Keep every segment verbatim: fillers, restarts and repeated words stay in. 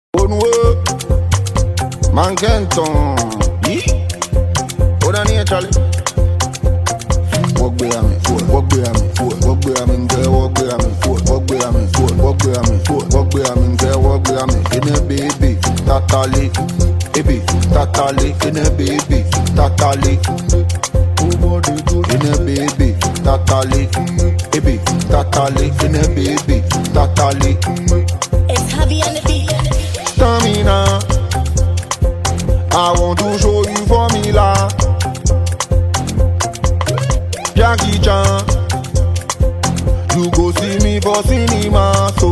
Onwe, man Kenton. Hold on here, Charlie. Walk behind me, walk behind me, walk behind me, girl, walk behind me, walk behind me, walk behind me, walk behind me, girl, walk behind me. In a baby, tatali, baby, tatali, in a baby, tatali. In a baby, tatali, baby, tatali, in a baby, tatali. It's heavy on the beat. Stamina, I want to show you formula. Jackie Chan, you go see me for cinema, so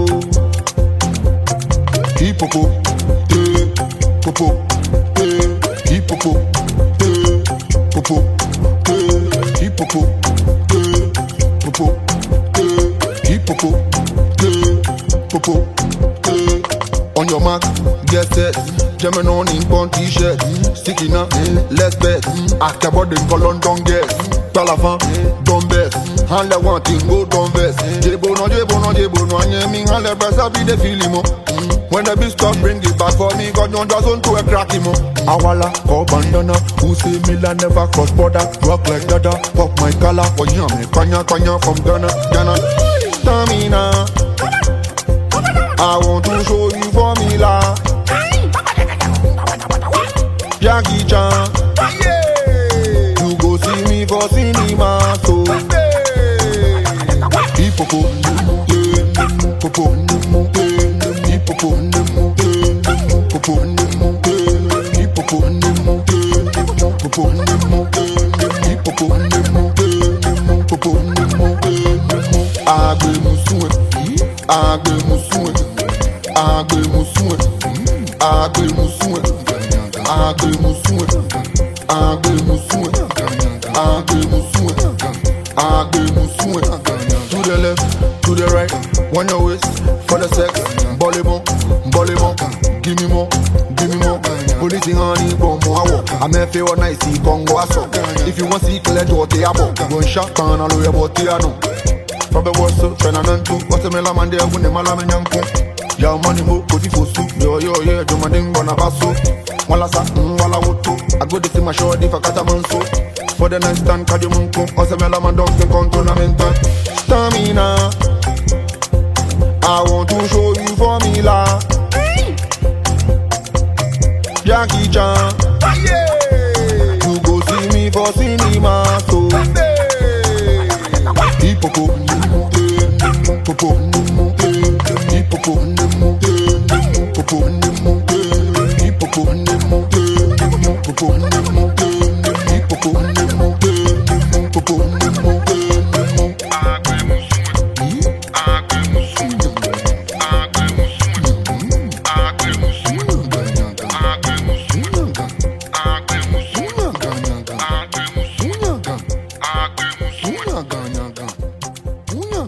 hip hop, eh, hop hop, eh, hip hop, eh, hop hop, eh, hip hop, eh, hop hop, eh, hip hop, eh, hop hop, eh. On your mark, get set. German on in pon t-shirt, sticky now, let's bet. Ask about the colon, don't guess. Talafan, don't best. And the one thing go don't vest. Jebo no jebo no jebo no anyemi. And the best I be the feeling mo. When the beat stop, bring it back for me. God don't just want to a cracky mo. Awala, call bandana. Who say Milan never cross border? Rock like dada, pop my color. Oh yeah, me kwanya kwanya from Ghana, Ghana. Stamina, I want to show you formula. Jackie Chan, you go see me for cinema, so hip hop, eh, hip hop, eh, hip hop, eh, hip hop, eh, hip hop, agbe musuwe, agbe musuwe, agbe musuwe, agbe musuwe. Agbe musuwe, agbe musuwe, agbe musuwe, agbe musuwe. To the left, to the right, one your waist for the sex. Bolemo, bolemo, give me more, give me more. Police honey, bomb more. I'm a fair nice, see Congo aso. If you want to see clear to the apple, go and shop on a lawyer about the ano. From the worst, trying to do what's the melaman there when the malaman young. Your money mo kodi fosu, yo yo yo, do my ding on a basso. Wala sa, wala woto. I go to see my show if I got a manso. For the next stand, kaji munko. Ose mela man dog can come tournament. Stamina, I want to show you formula. Jackie Chan, you go see me for cinema, so hip hop, eh, hip hop.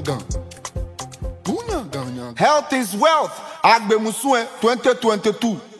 Health is wealth. Agbe Musue twenty twenty-two.